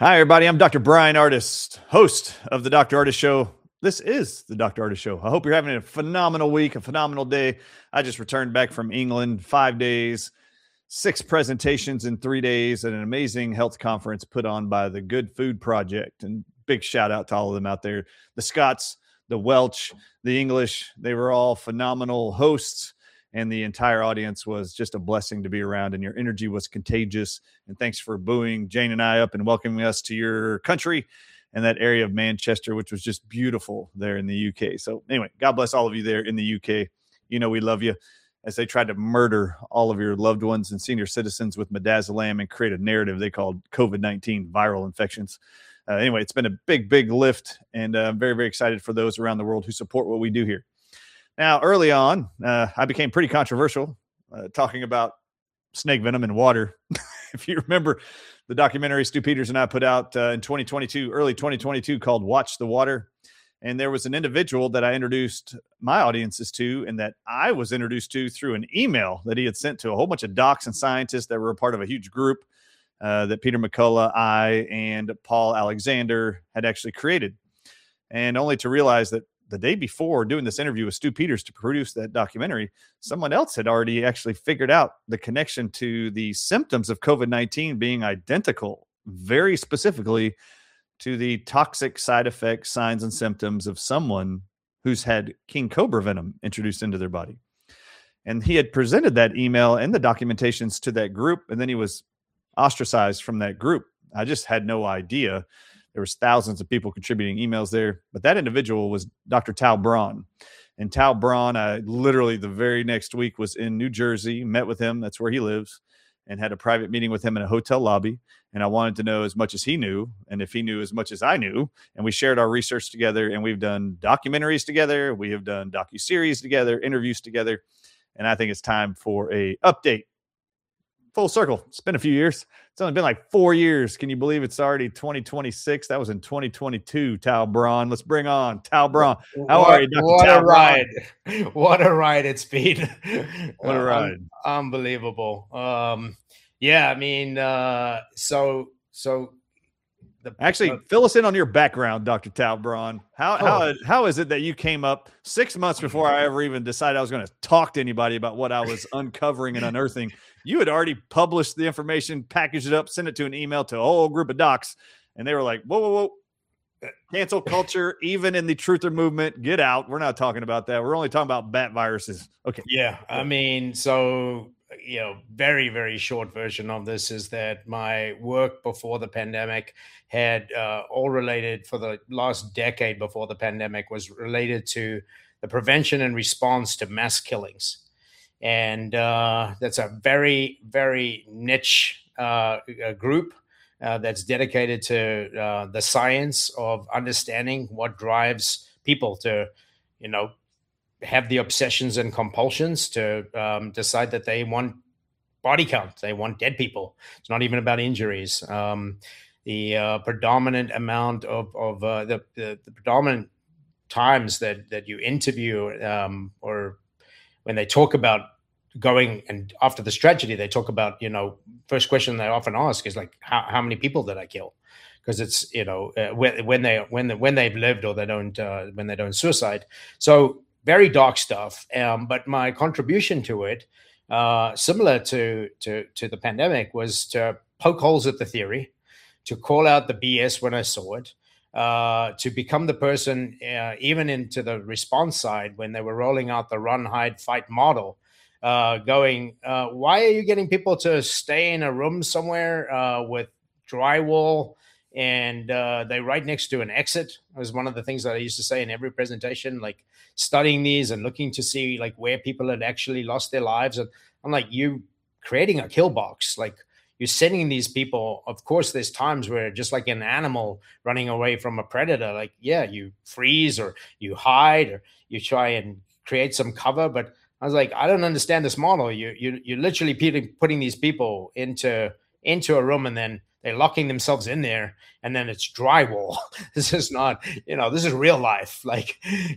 Hi, everybody. I'm Dr. Brian Artist, host of the Dr. Artist Show. This is the Dr. Artist Show. I hope you're having a phenomenal week, a phenomenal day. I just returned back from England, 5 days, 6 presentations in 3 days at an amazing health conference put on by the Good Food Project. And big shout out to all of them out there. The Scots, the Welsh, the English, they were all phenomenal hosts. And the entire audience was just a blessing to be around, and your energy was contagious. And thanks for buoying Jane and I up and welcoming us to your country and that area of Manchester, which was just beautiful there in the UK. So anyway, God bless all of you there in the UK. You know we love you, as they tried to murder all of your loved ones and senior citizens with midazolam and create a narrative they called COVID-19 viral infections. Anyway, it's been a big, big lift, and I'm very, very excited for those around the world who support what we do here. Now, early on, I became pretty controversial talking about snake venom in water. If you remember the documentary Stu Peters and I put out in 2022, early 2022, called Watch the Water. And there was an individual that I introduced my audiences to, and that I was introduced to through an email that he had sent to a whole bunch of docs and scientists that were a part of a huge group that Peter McCullough, I, and Paul Alexander had actually created. And only to realize that the day before doing this interview with Stu Peters to produce that documentary, someone else had already actually figured out the connection to the symptoms of COVID-19 being identical, very specifically to the toxic side effects, signs, and symptoms of someone who's had king cobra venom introduced into their body. And he had presented that email and the documentations to that group, and then he was ostracized from that group. I just had no idea. There was thousands of people contributing emails there, but that individual was Dr. Tal Braun. And Tal Braun, I literally the very next week was in New Jersey, met with him. That's where he lives, and had a private meeting with him in a hotel lobby. And I wanted to know as much as he knew, and if he knew as much as I knew. And we shared our research together, and we've done documentaries together. We have done docuseries together, interviews together. And I think it's time for a update. Full circle. It's been a few years. It's only been like 4 years. Can you believe it's already 2026? That was in 2022. Tal Braun. Let's bring on Tal Braun. How are you, Dr. What Tal a ride. What a ride it's been. What a ride. Unbelievable. Yeah, I mean, Actually, fill us in on your background, Dr. Tal Braun. How is it that you came up 6 months before I ever even decided I was going to talk to anybody about what I was uncovering and unearthing? You had already published the information, packaged it up, sent it to an email to a whole group of docs, and they were like, whoa. Cancel culture, even in the truther movement, get out. We're not talking about that. We're only talking about bat viruses. Okay. Yeah, I mean, so, very, very short version of this is that my work before the pandemic had all related for the last decade before the pandemic was related to the prevention and response to mass killings. And that's a very, very niche group that's dedicated to the science of understanding what drives people to, have the obsessions and compulsions to decide that they want body count. They want dead people. It's not even about injuries. The predominant amount of the predominant times that you interview or when they talk about going and after this tragedy, they talk about, first question they often ask is like, how many people did I kill? Because it's, when they've lived or they don't, when they don't suicide. So very dark stuff. But my contribution to it, similar to the pandemic, was to poke holes at the theory, to call out the BS when I saw it, to become the person, even into the response side when they were rolling out the run, hide, fight model, going, why are you getting people to stay in a room somewhere with drywall and they right next to an exit? It was one of the things that I used to say in every presentation, like studying these and looking to see like where people had actually lost their lives. And I'm like, you creating a kill box, like you're sending these people. Of course, there's times where just like an animal running away from a predator, like, yeah, you freeze or you hide or you try and create some cover. But I was like, I don't understand this model. You're literally putting these people into a room and then they're locking themselves in there and then it's drywall. This is not, this is real life. Like,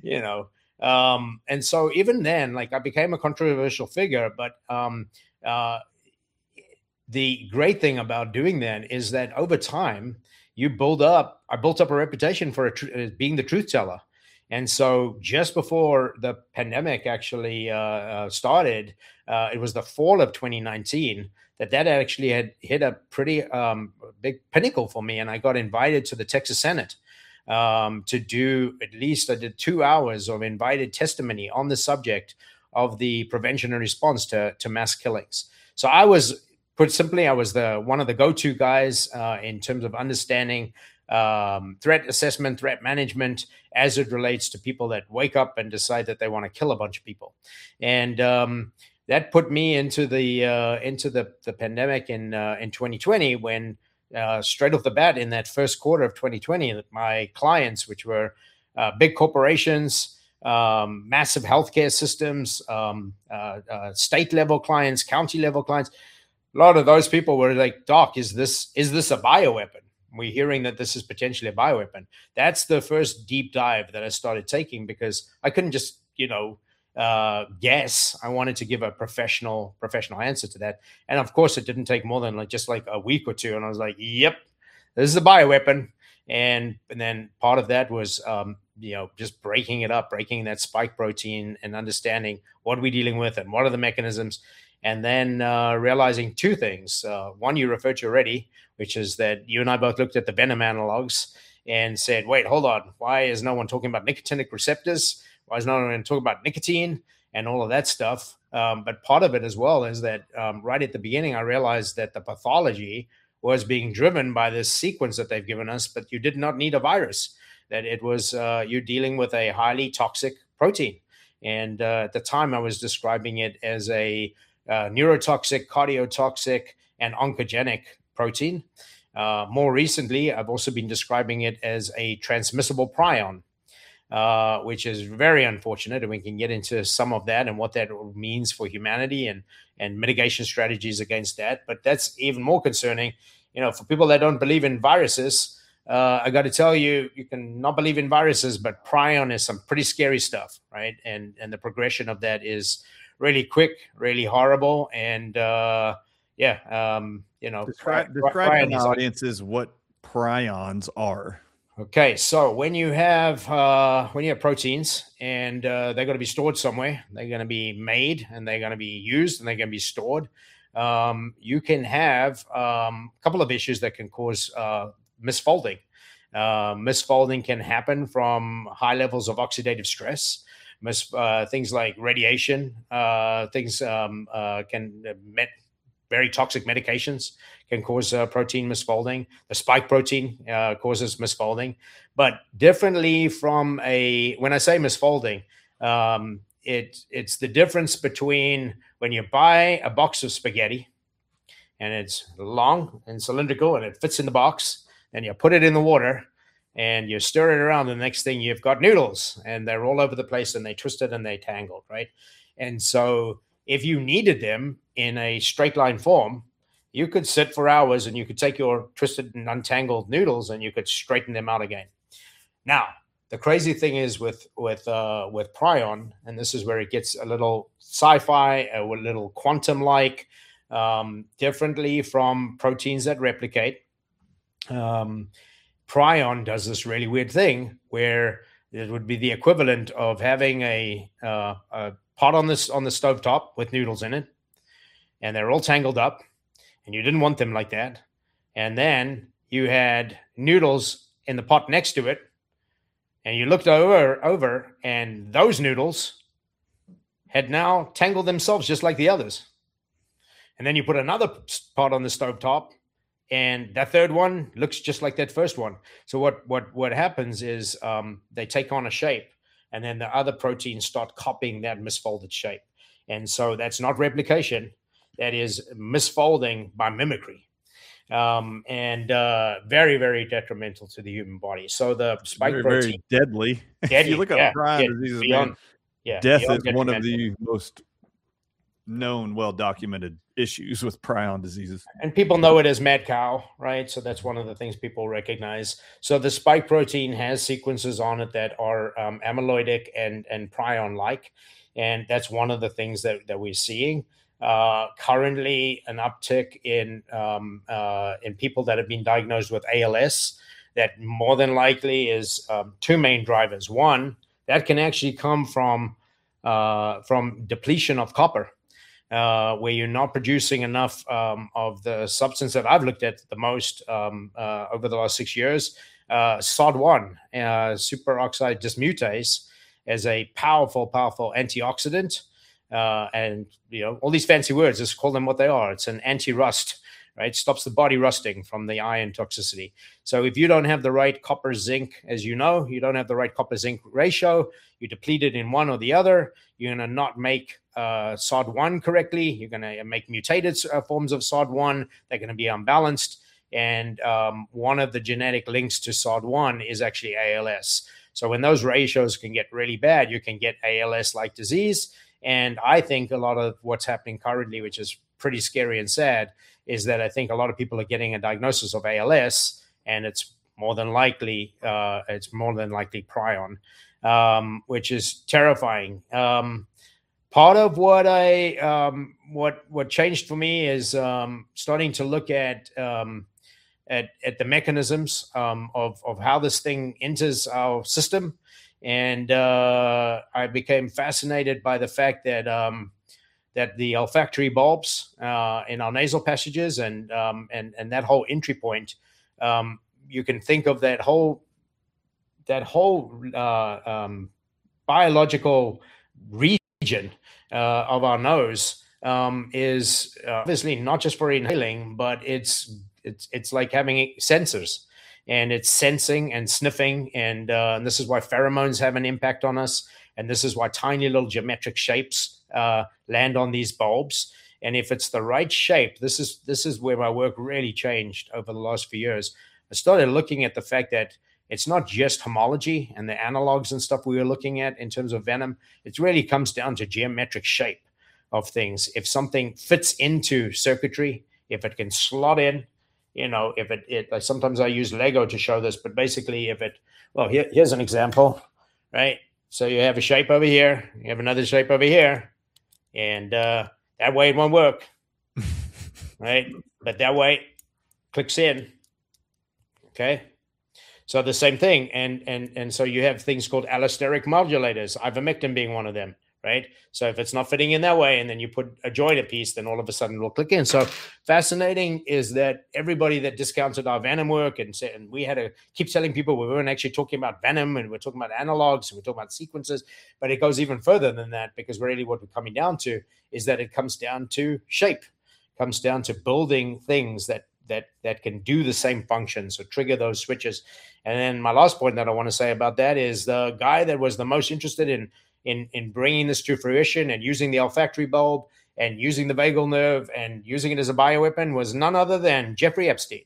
and so even then, like I became a controversial figure, but the great thing about doing that is that over time, I built up a reputation for being the truth teller. And so just before the pandemic actually started, it was the fall of 2019 that actually had hit a pretty big pinnacle for me. And I got invited to the Texas Senate to do I did 2 hours of invited testimony on the subject of the prevention and response to mass killings. So put simply, I was one of the go-to guys in terms of understanding threat assessment, threat management, as it relates to people that wake up and decide that they want to kill a bunch of people. And that put me into the pandemic in 2020, when straight off the bat in that first quarter of 2020, my clients, which were big corporations, massive healthcare systems, state level clients, county level clients, a lot of those people were like, "Doc, is this a bioweapon? We're hearing that this is potentially a bioweapon." That's the first deep dive that I started taking, because I couldn't just, guess. I wanted to give a professional answer to that. And of course, it didn't take more than just a week or two. And I was like, "Yep, this is a bioweapon." And then part of that was, just breaking it up, breaking that spike protein and understanding what we're dealing with and what are the mechanisms. And then realizing two things. One, you referred to already, which is that you and I both looked at the venom analogs and said, wait, hold on. Why is no one talking about nicotinic receptors? Why is no one talking about nicotine and all of that stuff? But part of it as well is that right at the beginning, I realized that the pathology was being driven by this sequence that they've given us, but you did not need a virus, that it was you're dealing with a highly toxic protein. And at the time, I was describing it as a neurotoxic, cardiotoxic, and oncogenic protein. More recently, I've also been describing it as a transmissible prion, which is very unfortunate. And we can get into some of that and what that means for humanity and mitigation strategies against that. But that's even more concerning. For people that don't believe in viruses, I got to tell you, you can not believe in viruses, but prion is some pretty scary stuff, right? And the progression of that is really quick, really horrible. And describe to the audiences what prions are. Okay, so when you have proteins and they're going to be stored somewhere, they're going to be made and they're going to be used and they're going to be stored. You can have a couple of issues that can cause misfolding. Misfolding can happen from high levels of oxidative stress. Things like radiation, very toxic medications can cause protein misfolding. The spike protein causes misfolding, but differently from when I say misfolding, it's the difference between when you buy a box of spaghetti and it's long and cylindrical and it fits in the box, and you put it in the water and you stir it around, and the next thing you've got noodles and they're all over the place and they twisted and they tangled, right? And so if you needed them in a straight line form, you could sit for hours and you could take your twisted and untangled noodles and you could straighten them out again. Now, the crazy thing is with prion, and this is where it gets a little sci-fi, a little quantum-like, differently from proteins that replicate. Prion does this really weird thing where it would be the equivalent of having a pot on the stovetop with noodles in it, and they're all tangled up, and you didn't want them like that. And then you had noodles in the pot next to it, and you looked over, and those noodles had now tangled themselves just like the others. And then you put another pot on the stovetop, and that third one looks just like that first one. So what happens is they take on a shape, and then the other proteins start copying that misfolded shape. And so that's not replication. That is misfolding by mimicry. And very, very detrimental to the human body. So the spike protein, very deadly. If you look at prion diseases, death is one of the most known, well-documented issues with prion diseases. And people know it as mad cow, right? So that's one of the things people recognize. So the spike protein has sequences on it that are amyloidic and prion-like. And that's one of the things that we're seeing. currently an uptick in people that have been diagnosed with ALS. That more than likely is two main drivers. One, that can actually come from depletion of copper, where you're not producing enough of the substance that I've looked at the most over the last 6 years, SOD1, superoxide dismutase, as a powerful antioxidant. And all these fancy words, just call them what they are. It's an anti-rust, right? Stops the body rusting from the iron toxicity. So if you don't have the right copper zinc, as you know, you don't have the right copper zinc ratio, you deplete it in one or the other, you're going to not make SOD1 correctly. You're going to make mutated forms of SOD1. They're going to be unbalanced. And one of the genetic links to SOD1 is actually ALS. So when those ratios can get really bad, you can get ALS-like disease. And I think a lot of what's happening currently, which is pretty scary and sad, is that I think a lot of people are getting a diagnosis of ALS, and it's more than likely prion, which is terrifying. Part of what what changed for me is starting to look at the mechanisms of how this thing enters our system. And I became fascinated by the fact that that the olfactory bulbs in our nasal passages and that whole entry point, you can think of that whole biological region of our nose is obviously not just for inhaling, but it's like having sensors. And it's sensing and sniffing, and this is why pheromones have an impact on us, and this is why tiny little geometric shapes land on these bulbs. And if it's the right shape, this is where my work really changed over the last few years. I started looking at the fact that it's not just homology and the analogs and stuff we were looking at in terms of venom. It really comes down to geometric shape of things. If something fits into circuitry, if it can slot in, if it like sometimes I use Lego to show this, but basically here's an example, right? So you have a shape over here, you have another shape over here, and that way it won't work, right? But that way clicks in, okay? So the same thing, and so you have things called allosteric modulators, ivermectin being one of them, right? So if it's not fitting in that way, and then you put a joint piece, then all of a sudden it'll click in. So fascinating is that everybody that discounted our venom work and we had to keep telling people we weren't actually talking about venom, and we're talking about analogs, and we're talking about sequences, but it goes even further than that, because really what we're coming down to is that it comes down to shape, comes down to building things that can do the same function, so trigger those switches. And then my last point that I want to say about that is the guy that was the most interested in bringing this to fruition and using the olfactory bulb and using the vagal nerve and using it as a bioweapon was none other than Jeffrey Epstein.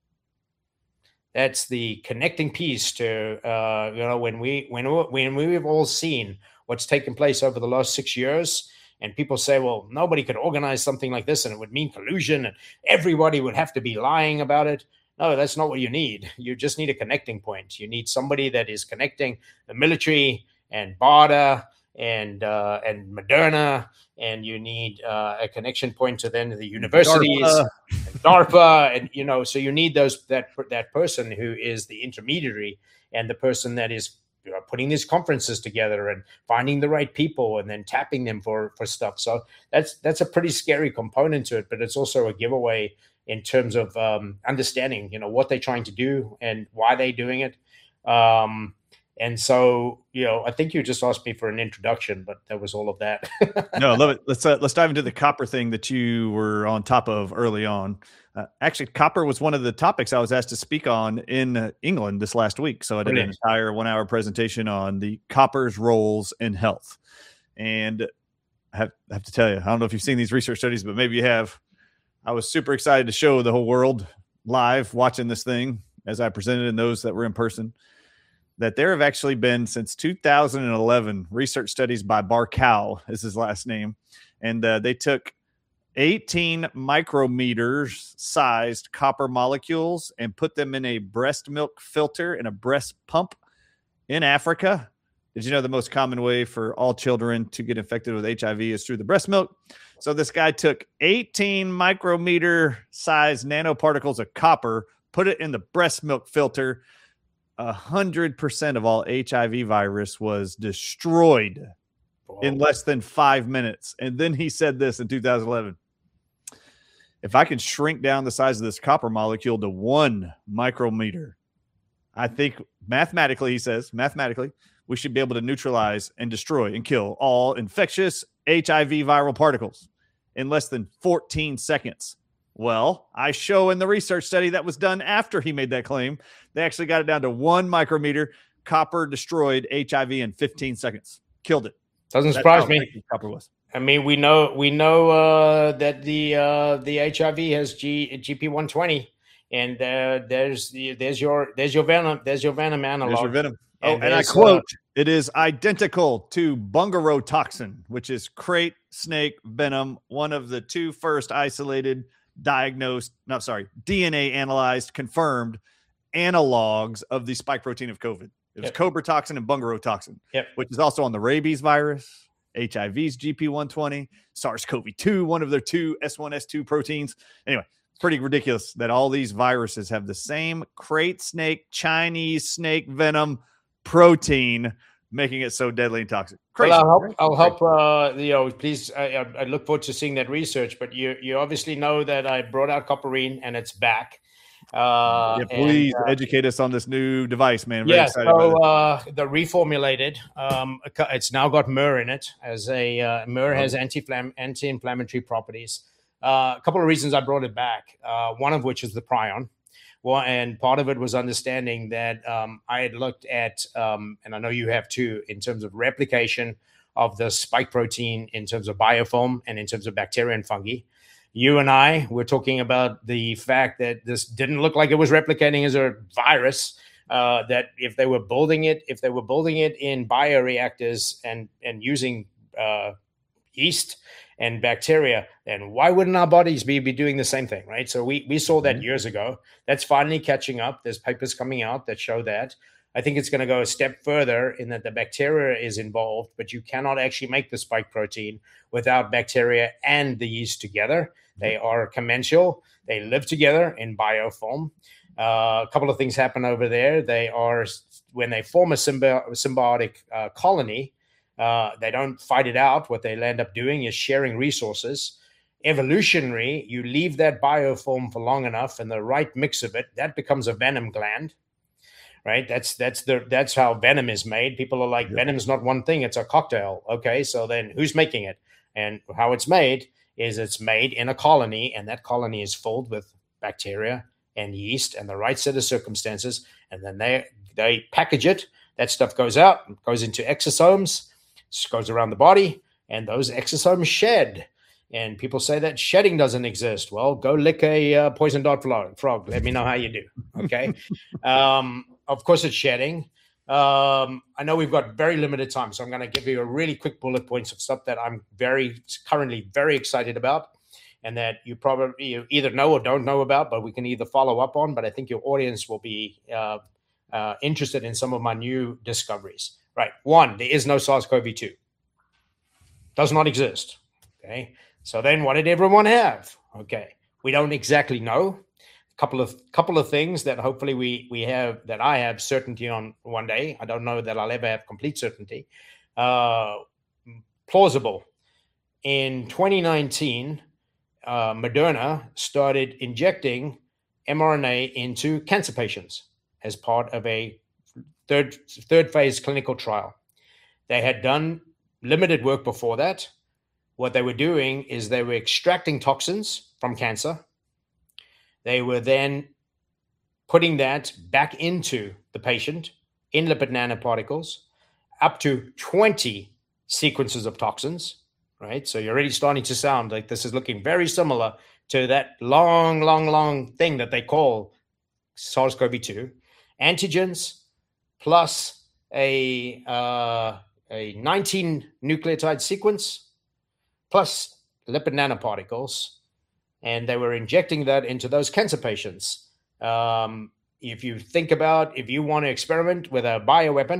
That's the connecting piece to when we've all seen what's taken place over the last 6 years, and people say, well, nobody could organize something like this and it would mean collusion and everybody would have to be lying about it. No, that's not what you need. You just need a connecting point. You need somebody that is connecting the military and BARDA and Moderna, and you need a connection point to then the universities, DARPA, and so you need that person who is the intermediary and the person that is putting these conferences together and finding the right people and then tapping them for stuff. So that's a pretty scary component to it, but it's also a giveaway in terms of understanding what they're trying to do and why they're doing it. And so, I think you just asked me for an introduction, but that was all of that. No, I love it. Let's dive into the copper thing that you were on top of early on. Actually, copper was one of the topics I was asked to speak on in England this last week. So I did an entire 1-hour presentation on the copper's roles in health. And I have to tell you, I don't know if you've seen these research studies, but maybe you have. I was super excited to show the whole world live watching this thing as I presented, and those that were in person, that there have actually been, since 2011, research studies by Barkow, is his last name, and they took 18 micrometers sized copper molecules and put them in a breast milk filter and a breast pump in Africa Did you know the most common way for all children to get infected with HIV is through the breast milk? So this guy took 18 micrometer size nanoparticles of copper, put it in the breast milk filter. 100% of all HIV virus was destroyed in less than 5 minutes. And then he said this in 2011. If I can shrink down the size of this copper molecule to 1 micrometer, I think mathematically, he says, we should be able to neutralize and destroy and kill all infectious HIV viral particles in less than 14 seconds. Well, I show in the research study that was done after he made that claim, they actually got it down to 1 micrometer. Copper destroyed HIV in 15 seconds. Killed it. Doesn't surprise me. Copper was. I mean, we know that the HIV has GP120, and there's your venom analog. There's your venom. And I quote, it is identical to bungarotoxin, which is crate snake venom, one of the 2 first isolated, DNA analyzed, confirmed analogs of the spike protein of COVID. It was cobra toxin and bungarotoxin, which is also on the rabies virus, HIV's GP120, SARS-CoV-2, one of their 2 S1, S2 proteins. Anyway, pretty ridiculous that all these viruses have the same crate snake, Chinese snake venom protein, making it so deadly and toxic. Crazy. Well, I'll help. Please. I look forward to seeing that research. But you obviously know that I brought out Copperine and it's back. Please educate us on this new device, man. Very excited about it. The reformulated. It's now got myrrh in it. Myrrh has anti-inflammatory properties. A couple of reasons I brought it back. One of which is the prion. Well, and part of it was understanding that I had looked at, and I know you have too, in terms of replication of the spike protein, in terms of biofilm, and in terms of bacteria and fungi. You and I were talking about the fact that this didn't look like it was replicating as a virus. That if they were building it in bioreactors and using yeast and bacteria, then why wouldn't our bodies be doing the same thing, right? So we saw that years ago. That's finally catching up. There's papers coming out that show that. I think it's going to go a step further in that the bacteria is involved, but you cannot actually make the spike protein without bacteria and the yeast together. They are commensal. They live together in biofilm. A couple of things happen over there. When they form a symbiotic colony, they don't fight it out. What they end up doing is sharing resources. Evolutionary, you leave that biofilm for long enough and the right mix of it, that becomes a venom gland, right? That's how venom is made. People are like, venom's not one thing, it's a cocktail. Okay, so then who's making it? And how it's made is it's made in a colony, and that colony is filled with bacteria and yeast and the right set of circumstances. And then they package it. That stuff goes out, goes into exosomes, goes around the body, and those exosomes shed. And people say that shedding doesn't exist. Well, go lick a poison dart frog. Let me know how you do. Okay. Of course, it's shedding. I know we've got very limited time, so I'm going to give you a really quick bullet points of stuff that I'm currently very excited about, and that you either know or don't know about, but we can either follow up on. But I think your audience will be interested in some of my new discoveries. Right. 1, there is no SARS-CoV-2. Does not exist. Okay. So then what did everyone have? Okay. We don't exactly know. Couple of things that hopefully we have, that I have certainty on one day. I don't know that I'll ever have complete certainty. Plausible. In 2019, Moderna started injecting mRNA into cancer patients as part of a third phase clinical trial. They had done limited work before that. What they were doing is they were extracting toxins from cancer. They were then putting that back into the patient in lipid nanoparticles, up to 20 sequences of toxins, right? So you're already starting to sound like this is looking very similar to that long thing that they call SARS-CoV-2. Antigens plus a 19 nucleotide sequence plus lipid nanoparticles. And they were injecting that into those cancer patients. If you think about, if you want to experiment with a bioweapon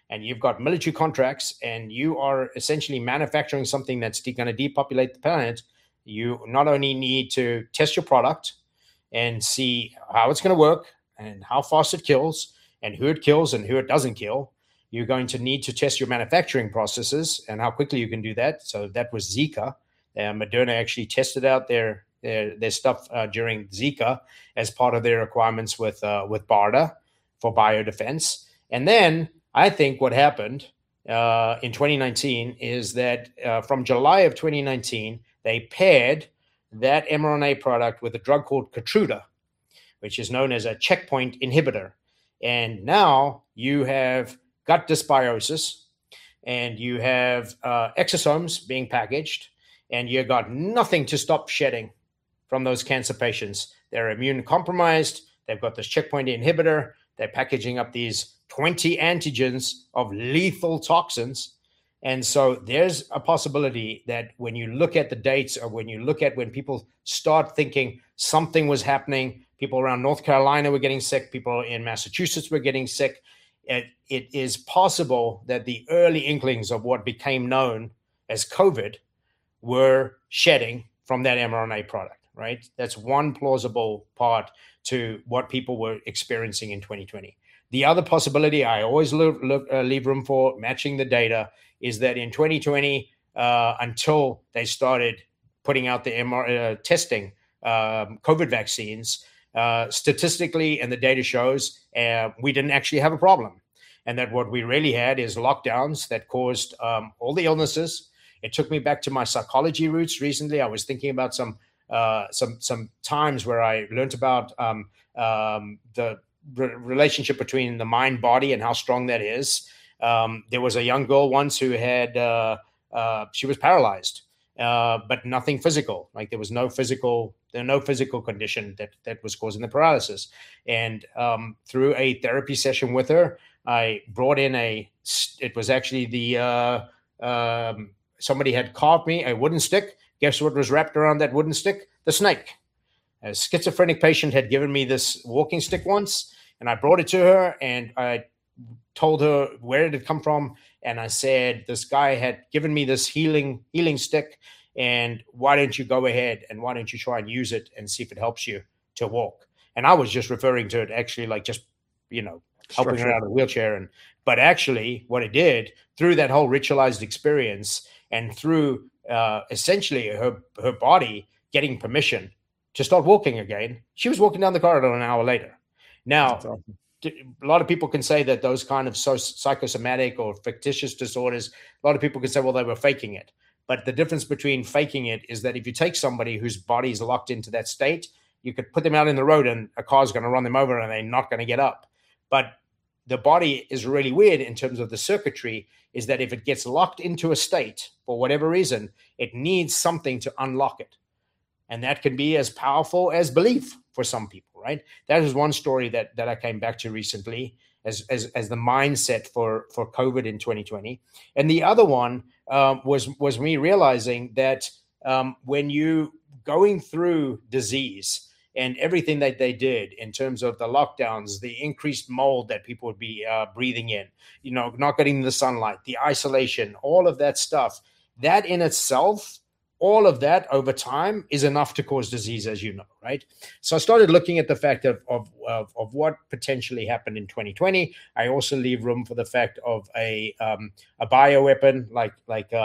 and you've got military contracts, and you are essentially manufacturing something that's going to depopulate the planet, you not only need to test your product and see how it's going to work and how fast it kills and who it doesn't kill. You're going to need to test your manufacturing processes and how quickly you can do that. So that was Zika. Moderna actually tested out their stuff during Zika as part of their requirements with BARDA for biodefense. And then I think what happened in 2019 is that from July of 2019, they paired that mRNA product with a drug called Keytruda, which is known as a checkpoint inhibitor. And now you have gut dysbiosis, and you have exosomes being packaged, and you got nothing to stop shedding from those cancer patients. They're immune compromised. They've got this checkpoint inhibitor. They're packaging up these 20 antigens of lethal toxins. And so there's a possibility that when you look at the dates, or when you look at when people start thinking something was happening, people around North Carolina were getting sick, people in Massachusetts were getting sick, it is possible that the early inklings of what became known as COVID were shedding from that mRNA product, right? That's one plausible part to what people were experiencing in 2020. The other possibility I always leave room for, matching the data, is that in 2020, until they started putting out the testing COVID vaccines, statistically, and the data shows, we didn't actually have a problem. And that what we really had is lockdowns that caused all the illnesses. It took me back to my psychology roots recently. I was thinking about some times where I learned about the relationship between the mind body and how strong that is. There was a young girl once who had she was paralyzed, but nothing physical. Like there was no physical condition that was causing the paralysis. And through a therapy session with her, I brought in it was actually somebody had carved me a wooden stick. Guess what was wrapped around that wooden stick? The snake. A schizophrenic patient had given me this walking stick once, and I brought it to her, and I told her where did it come from. And I said, this guy had given me this healing stick, and why don't you go ahead and why don't you try and use it and see if it helps you to walk? And I was just referring to it actually like just, helping her out of a wheelchair. But actually what it did through that whole ritualized experience and through essentially her body getting permission to start walking again, she was walking down the corridor an hour later. Now, awesome. A lot of people can say that those kind of psychosomatic or fictitious disorders, a lot of people can say, well, they were faking it. But the difference between faking it is that if you take somebody whose body is locked into that state, you could put them out in the road and a car's going to run them over and they're not going to get up. But the body is really weird in terms of the circuitry, is that if it gets locked into a state for whatever reason, it needs something to unlock it. And that can be as powerful as belief for some people, right? That is one story that I came back to recently as the mindset for COVID in 2020. And the other one was me realizing that when you going through disease and everything that they did in terms of the lockdowns, the increased mold that people would be breathing in, not getting the sunlight, the isolation, all of that stuff, that in itself, all of that over time is enough to cause disease, as you know, right? So I started looking at the fact of what potentially happened in 2020. I also leave room for the fact of a bioweapon like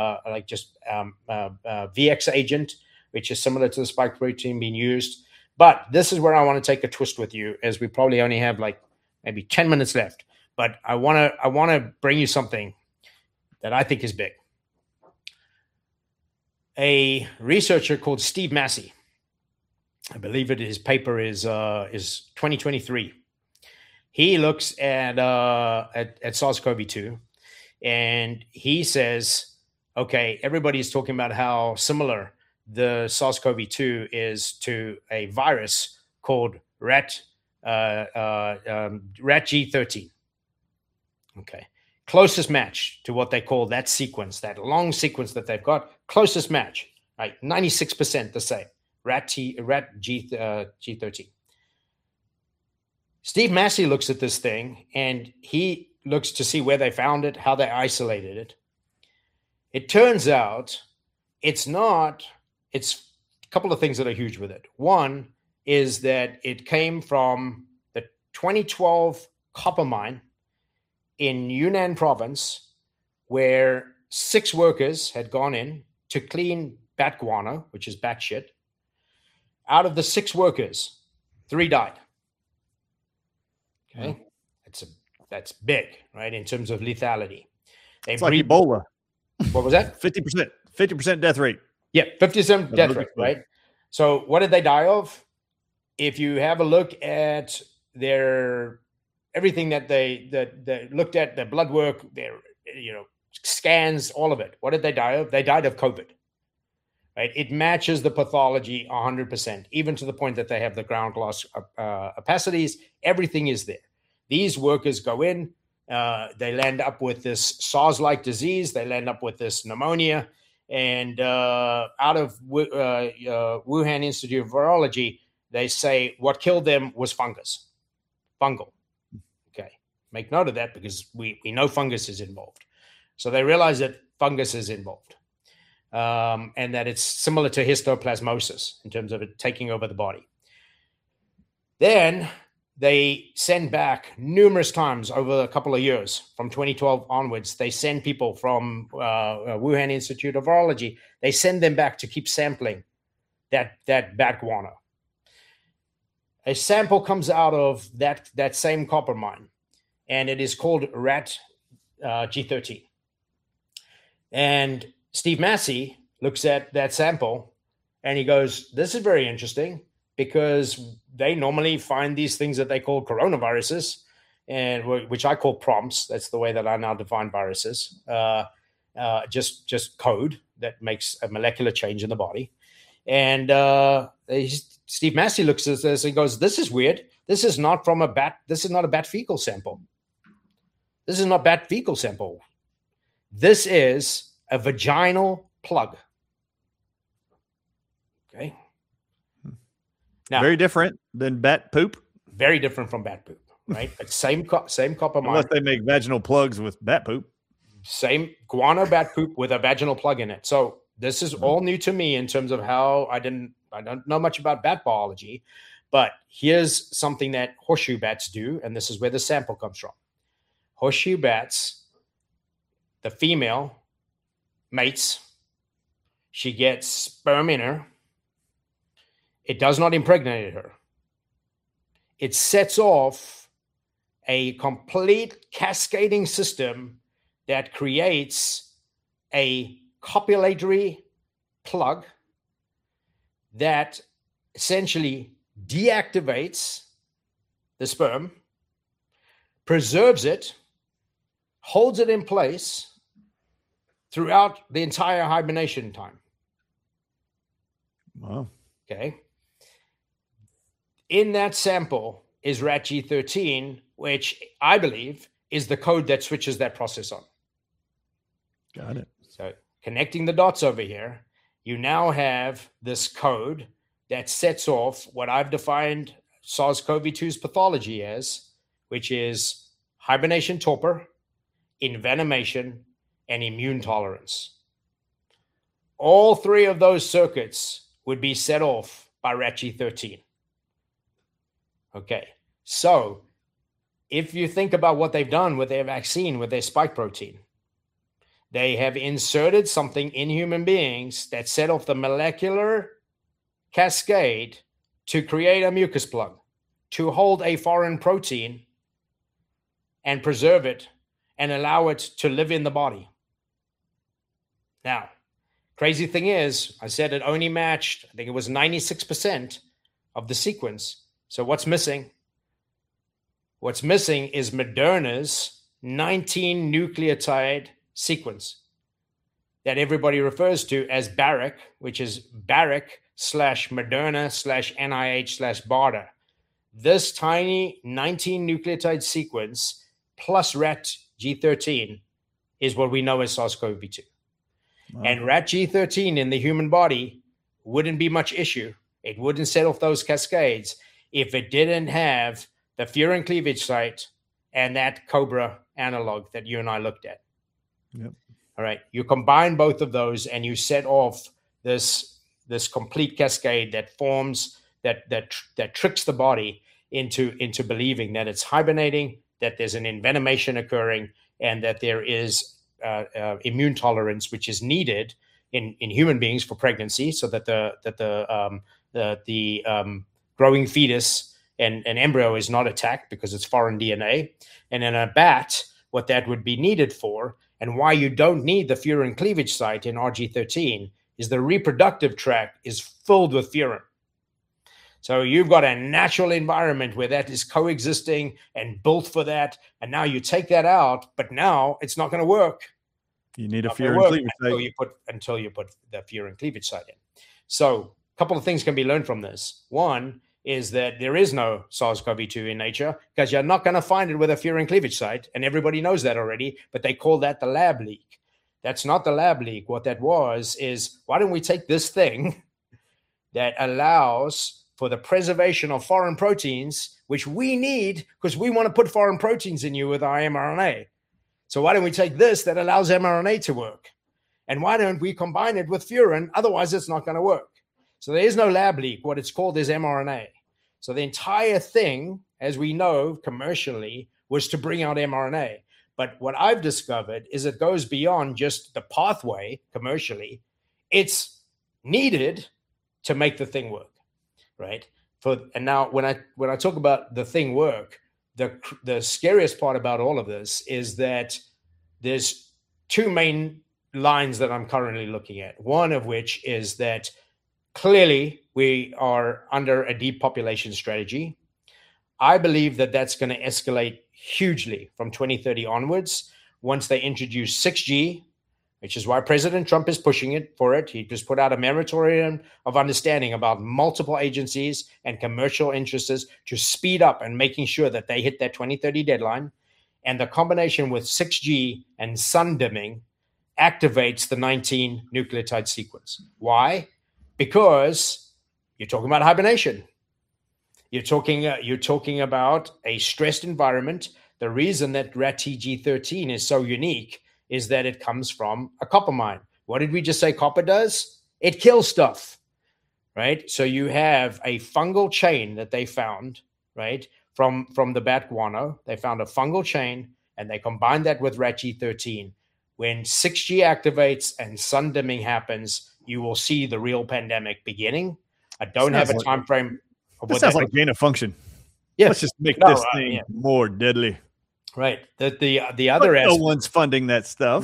VX agent, which is similar to the spike protein being used. But this is where I want to take a twist with you, as we probably only have like maybe 10 minutes left. But I want to bring you something that I think is big. A researcher called Steve Massey, I believe his paper is 2023. He looks at SARS-CoV-2, and he says, okay, everybody's talking about how similar the SARS-CoV-2 is to a virus called rat G13. Okay. Closest match to what they call that sequence, that long sequence that they've got, closest match, right? 96% the same, rat G13. Steve Massey looks at this thing and he looks to see where they found it, how they isolated it. It turns out it's a couple of things that are huge with it. One is that it came from the 2012 copper mine in Yunnan province, where 6 workers had gone in to clean bat guano, which is bat shit. Out of the 6 workers, 3 died. Okay. That's big, right? In terms of lethality. It's like Ebola. What was that? 50% death rate. Yeah, 50% death rate, right? So what did they die of? If you have a look at everything that they looked at, their blood work, their scans, all of it, what did they die of? They died of COVID. Right? It matches the pathology 100%, even to the point that they have the ground glass opacities. Everything is there. These workers go in, they land up with this SARS-like disease, they land up with this pneumonia, and out of Wuhan Institute of Virology, they say what killed them was fungal. Okay, make note of that because we know fungus is involved. So they realize that fungus is involved. And that it's similar to histoplasmosis in terms of it taking over the body. Then they send back numerous times over a couple of years, from 2012 onwards. They send people from Wuhan Institute of Virology. They send them back to keep sampling that bat guano. A sample comes out of that same copper mine, and it is called rat G13. And Steve Massey looks at that sample and he goes, this is very interesting because they normally find these things that they call coronaviruses, and which I call prompts. That's the way that I now define viruses. Just code that makes a molecular change in the body. And Steve Massey looks at this and goes, this is weird. This is not from a bat. This is not a bat fecal sample. This is not bat fecal sample. This is a vaginal plug. Okay. Now, very different than bat poop. Very different from bat poop, right? But same copper mine. Unless they make vaginal plugs with bat poop. Same guano bat poop with a vaginal plug in it. So this is all new to me in terms of how I don't know much about bat biology, but here's something that horseshoe bats do, and this is where the sample comes from. Horseshoe bats, the female mates, she gets sperm in her. It does not impregnate her. It sets off a complete cascading system that creates a copulatory plug that essentially deactivates the sperm, preserves it, holds it in place throughout the entire hibernation time. Wow. Okay. In that sample is rat G13, which I believe is the code that switches that process on. Got it. So connecting the dots over here, you now have this code that sets off what I've defined SARS-CoV-2's pathology as, which is hibernation torpor, envenomation, and immune tolerance. All 3 of those circuits would be set off by rat G13. Okay, so if you think about what they've done with their vaccine, with their spike protein, they have inserted something in human beings that set off the molecular cascade to create a mucus plug, to hold a foreign protein and preserve it and allow it to live in the body. Now, crazy thing is, I said it only matched, I think it was 96% of the sequence. So what's missing? What's missing is Moderna's 19 nucleotide sequence that everybody refers to as BARAC, which is BARAC/Moderna/NIH/BARDA. This tiny 19 nucleotide sequence plus rat G13 is what we know as SARS-CoV-2. Wow. And rat G13 in the human body wouldn't be much issue. It wouldn't set off those cascades if it didn't have the furin cleavage site and that cobra analog that you and I looked at. Yep. All right. You combine both of those and you set off this complete cascade that forms that tricks the body into believing that it's hibernating, that there's an envenomation occurring, and that there is immune tolerance, which is needed in human beings for pregnancy, so that the growing fetus and embryo is not attacked because it's foreign DNA. And in a bat, what that would be needed for, and why you don't need the furin cleavage site in RG13, is the reproductive tract is filled with furin. So you've got a natural environment where that is coexisting and built for that. And now you take that out, but now it's not going to work. You need a furin cleavage site until you put the furin cleavage site in. So a couple of things can be learned from this. One is that there is no SARS-CoV-2 in nature because you're not going to find it with a furin cleavage site. And everybody knows that already, but they call that the lab leak. That's not the lab leak. What that was is, why don't we take this thing that allows for the preservation of foreign proteins, which we need because we want to put foreign proteins in you with our mRNA. So why don't we take this that allows mRNA to work? And why don't we combine it with furin? Otherwise, it's not going to work. So there is no lab leak. What it's called is mRNA. So the entire thing, as we know commercially, was to bring out mRNA. But what I've discovered is it goes beyond just the pathway commercially. It's needed to make the thing work, right? And now when I talk about the thing work, the scariest part about all of this is that there's two main lines that I'm currently looking at. One of which is that clearly we are under a depopulation strategy. I believe that that's going to escalate hugely from 2030 onwards once they introduce 6G, which is why President Trump is pushing for it. He just put out a moratorium of understanding about multiple agencies and commercial interests to speed up and making sure that they hit that 2030 deadline. And the combination with 6G and sun dimming activates the 19 nucleotide sequence. Why? Because you're talking about hibernation. You're talking about a stressed environment. The reason that RATG13 is so unique is that it comes from a copper mine. What did we just say copper does? It kills stuff, right? So you have a fungal chain that they found, right, from the bat guano. They found a fungal chain, and they combined that with RATG13. When 6G activates and sun dimming happens, you will see the real pandemic beginning. I don't have a time frame. This sounds like gain of function. Yeah, let's just make this thing more deadly. Right. The other no one's funding that stuff.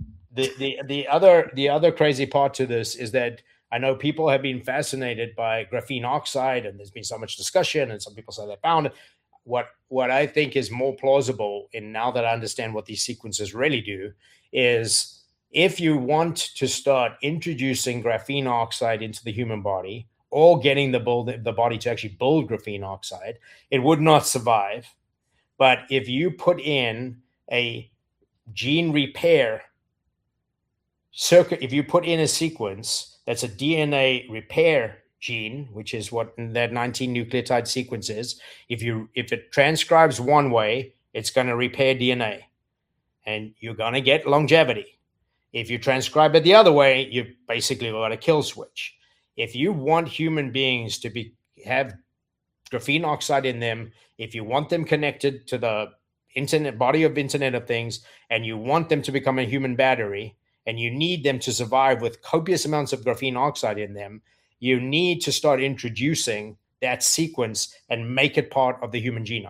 The other crazy part to this is that I know people have been fascinated by graphene oxide, and there's been so much discussion, and some people say they found it. What I think is more plausible, and now that I understand what these sequences really do, is if you want to start introducing graphene oxide into the human body, or getting the body to actually build graphene oxide, it would not survive. But if you put in a gene repair circuit, if you put in a sequence that's a DNA repair gene, which is what that 19 nucleotide sequence is, if it transcribes one way, it's going to repair DNA, and you're going to get longevity. If you transcribe it the other way, you basically got a kill switch. If you want human beings to have graphene oxide in them, if you want them connected to the body of Internet of Things, and you want them to become a human battery, and you need them to survive with copious amounts of graphene oxide in them, you need to start introducing that sequence and make it part of the human genome.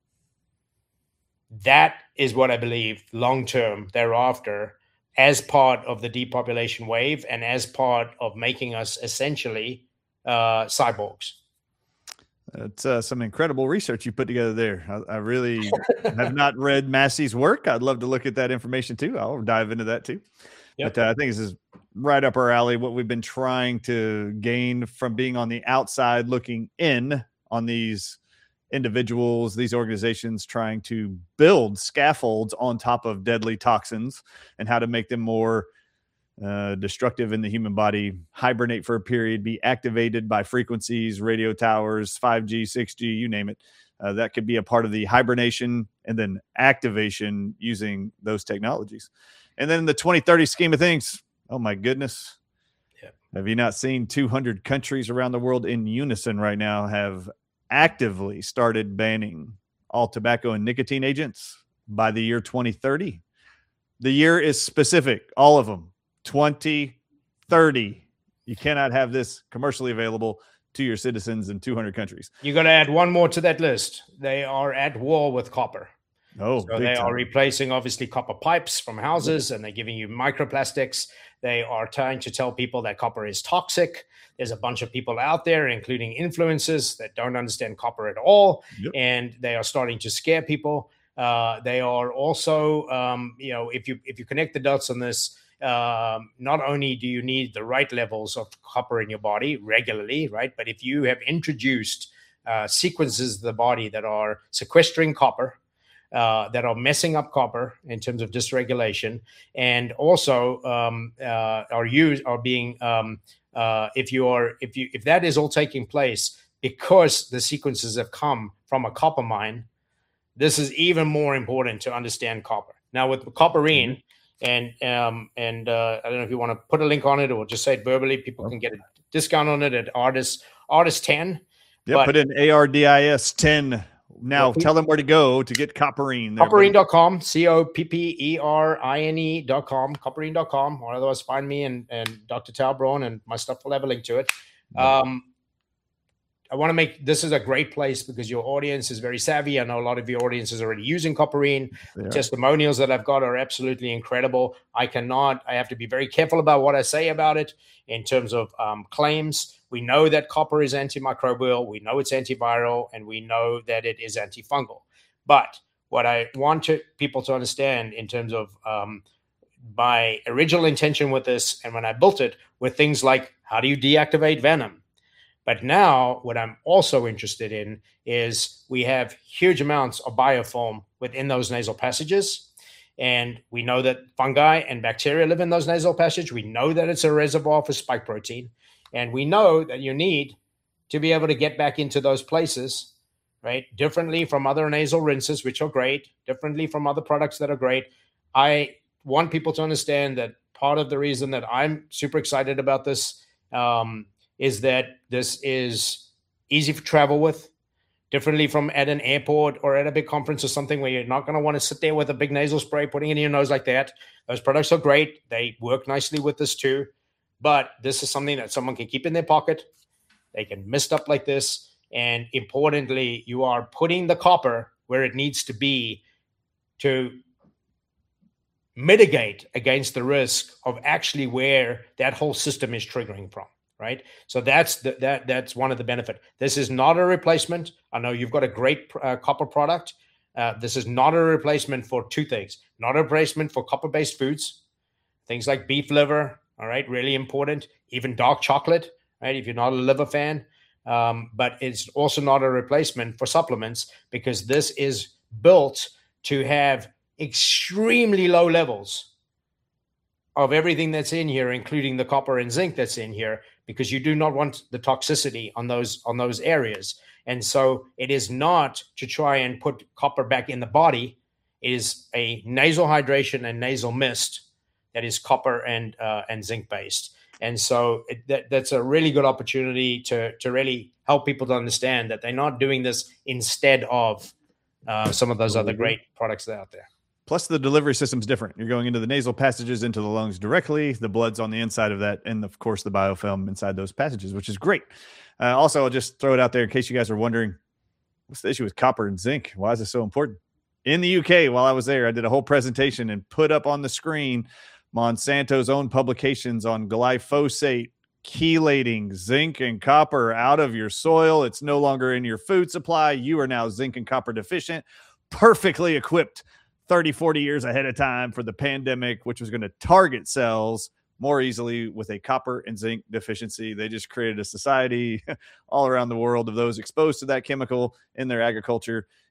That is what I believe long-term thereafter, as part of the depopulation wave and as part of making us essentially cyborgs. That's some incredible research you put together there. I really have not read Massey's work. I'd love to look at that information too. I'll dive into that too. Yep. But I think this is right up our alley, what we've been trying to gain from being on the outside looking in on these individuals, these organizations trying to build scaffolds on top of deadly toxins and how to make them more destructive in the human body, hibernate for a period, be activated by frequencies, radio towers, 5G, 6G, you name it. that could be a part of the hibernation and then activation using those technologies. And then in the 2030 scheme of things, oh my goodness. Yeah. Have you not seen 200 countries around the world in unison right now have actively started banning all tobacco and nicotine agents by the year 2030? The year is specific, all of them, 2030. You cannot have this commercially available to your citizens in 200 countries. You got to add one more to that list. They are at war with copper. Oh, so they are replacing obviously copper pipes from houses, and they're giving you microplastics. They are trying to tell people that copper is toxic. There's a bunch of people out there, including influencers, that don't understand copper at all, and they are starting to scare people. They are also, if you connect the dots on this, not only do you need the right levels of copper in your body regularly, right? But if you have introduced sequences of the body that are sequestering copper, that are messing up copper in terms of dysregulation, and also if that is all taking place because the sequences have come from a copper mine, this is even more important to understand copper. Now with Copperine, and I don't know if you want to put a link on it or just say it verbally, people can get a discount on it at Artis 10. Yeah, put in ARDIS 10. Now tell them where to go to get Copperine. Copperine.com, COPPERINE.com, Copperine.com, or otherwise find me and Dr. Tal Braun, and my stuff will have a link to it. I want to make this is a great place because your audience is very savvy. I know a lot of your audience is already using Copperine. The testimonials that I've got are absolutely incredible. I have to be very careful about what I say about it in terms of claims. We know that copper is antimicrobial. We know it's antiviral, and we know that it is antifungal. But what I want people to understand in terms of my original intention with this, and when I built it, were things like, how do you deactivate venom? But now what I'm also interested in is we have huge amounts of biofilm within those nasal passages. And we know that fungi and bacteria live in those nasal passages. We know that it's a reservoir for spike protein. And we know that you need to be able to get back into those places, right? Differently from other nasal rinses, which are great, differently from other products that are great. I want people to understand that part of the reason that I'm super excited about this is that this is easy for travel with, differently from at an airport or at a big conference or something where you're not going to want to sit there with a big nasal spray, putting it in your nose like that. Those products are great. They work nicely with this too. But this is something that someone can keep in their pocket. They can mist up like this. And importantly, you are putting the copper where it needs to be to mitigate against the risk of actually where that whole system is triggering from. Right. So that's one of the benefits. This is not a replacement. I know you've got a great copper product. This is not a replacement for two things. Not a replacement for copper-based foods, things like beef liver. All right. Really important. Even dark chocolate. Right. If you're not a liver fan. But it's also not a replacement for supplements, because this is built to have extremely low levels of everything that's in here, including the copper and zinc that's in here, because you do not want the toxicity on those areas. And so it is not to try and put copper back in the body. It is a nasal hydration and nasal mist that is copper and zinc based. And so that's a really good opportunity to really help people to understand that they're not doing this instead of some of those other great products that are out there. Plus, the delivery system's different. You're going into the nasal passages, into the lungs directly. The blood's on the inside of that, and of course, the biofilm inside those passages, which is great. Also, I'll just throw it out there in case you guys are wondering, what's the issue with copper and zinc? Why is it so important? In the UK, while I was there, I did a whole presentation and put up on the screen Monsanto's own publications on glyphosate chelating zinc and copper out of your soil. It's no longer in your food supply. You are now zinc and copper deficient, perfectly equipped 30, 40 years ahead of time for the pandemic, which was going to target cells more easily with a copper and zinc deficiency. They just created a society all around the world of those exposed to that chemical in their agriculture.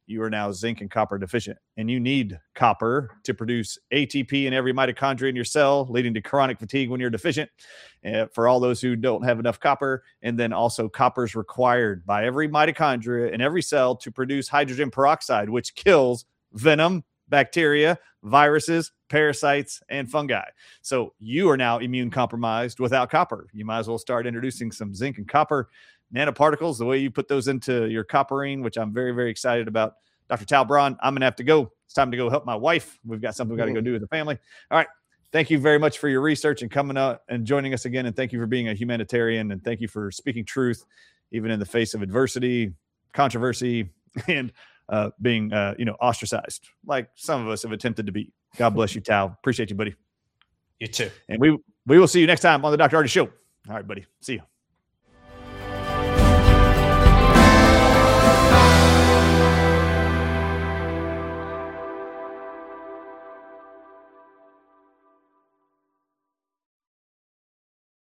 you are now zinc and copper deficient, and you need copper to produce ATP in every mitochondria in your cell, leading to chronic fatigue when you're deficient. For all those who don't have enough copper, and then also copper is required by every mitochondria in every cell to produce hydrogen peroxide, which kills venom, bacteria, viruses, parasites, and fungi. So you are now immune compromised without copper. You might as well start introducing some zinc and copper nanoparticles, the way you put those into your copperine, which I'm very, very excited about. Dr. Tal Braun, I'm going to have to go. It's time to go help my wife. We've got something we've got to go do as a family. All right. Thank you very much for your research and coming out and joining us again. And thank you for being a humanitarian. And thank you for speaking truth, even in the face of adversity, controversy, and being, ostracized, like some of us have attempted to be. God bless you, Tal. Appreciate you, buddy. You too. And we will see you next time on the Dr. Ardis Show. All right, buddy. See you.